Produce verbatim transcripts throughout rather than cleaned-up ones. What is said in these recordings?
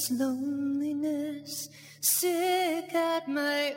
this loneliness, sick at my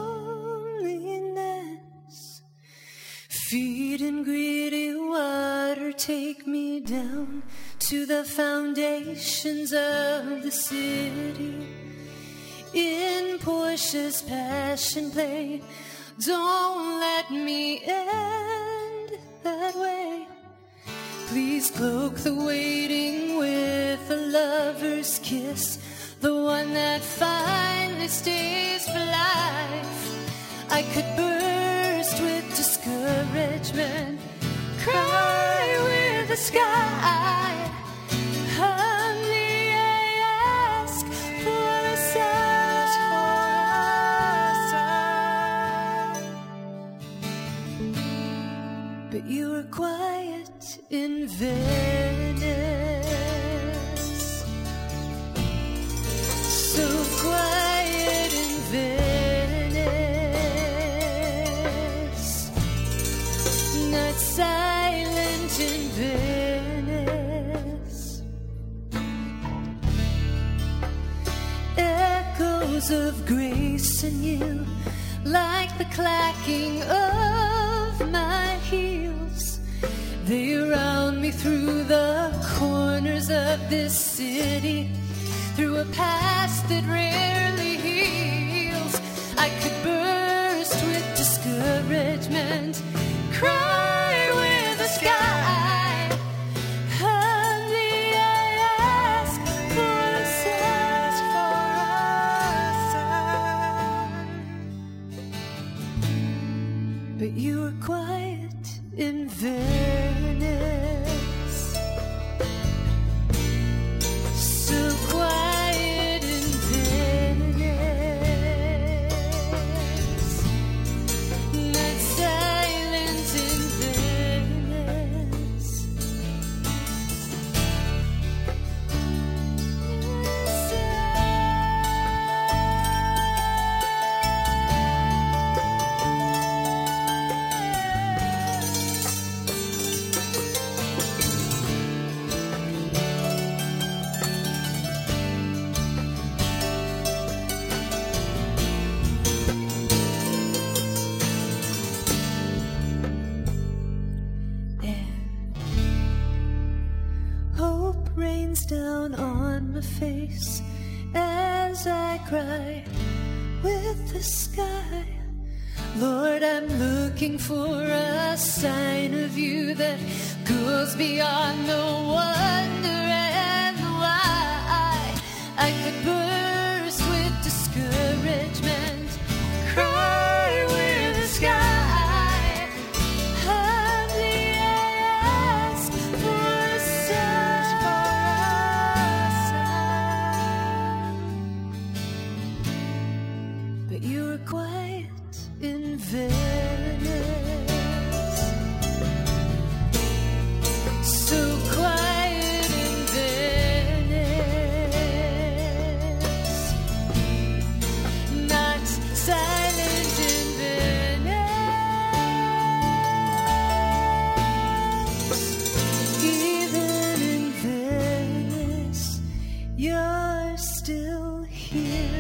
loneliness. Feed and greedy water, take me down to the foundations of the city. In Portia's passion play, don't let me end that way. Please cloak the waiting with a lover's kiss, the one that finally stays for life. I could burst with discouragement, cry with the sky. Humbly I ask for a sign, but you were quiet in Venice, so quiet in Venice, not silent in Venice. Echoes of grace in you, like the clacking of my heels. They round me through the corners of this city, through a past that rarely heals. I could burst with discouragement, cry with the sky. Humbly I ask for a sign, but you were quiet in Venice, so quiet in Venice, not silent in Venice. Hope rains down on my face as I cry with the sky. Lord, I'm looking for a sign of you that goes beyond the wonder and the why. I could burst with discouragement, cry with the sky. Quiet in Venice, so quiet in Venice, not silent in Venice. Even in Venice, you're still here.